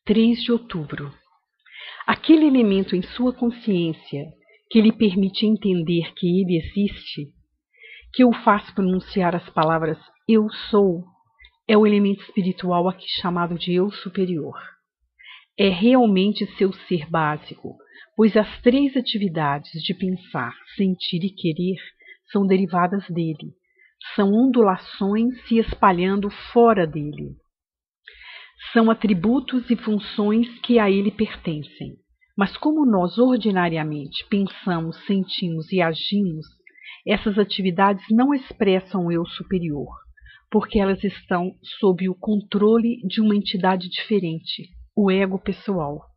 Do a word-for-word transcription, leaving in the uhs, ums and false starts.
três de outubro. Aquele elemento em sua consciência que lhe permite entender que ele existe, que o faz pronunciar as palavras eu sou, é o elemento espiritual aqui chamado de eu superior. É realmente seu ser básico, pois as três atividades de pensar, sentir e querer são derivadas dele, são ondulações se espalhando fora dele. São atributos e funções que a ele pertencem. Mas como nós ordinariamente pensamos, sentimos e agimos, essas atividades não expressam o eu superior, porque elas estão sob o controle de uma entidade diferente, o ego pessoal.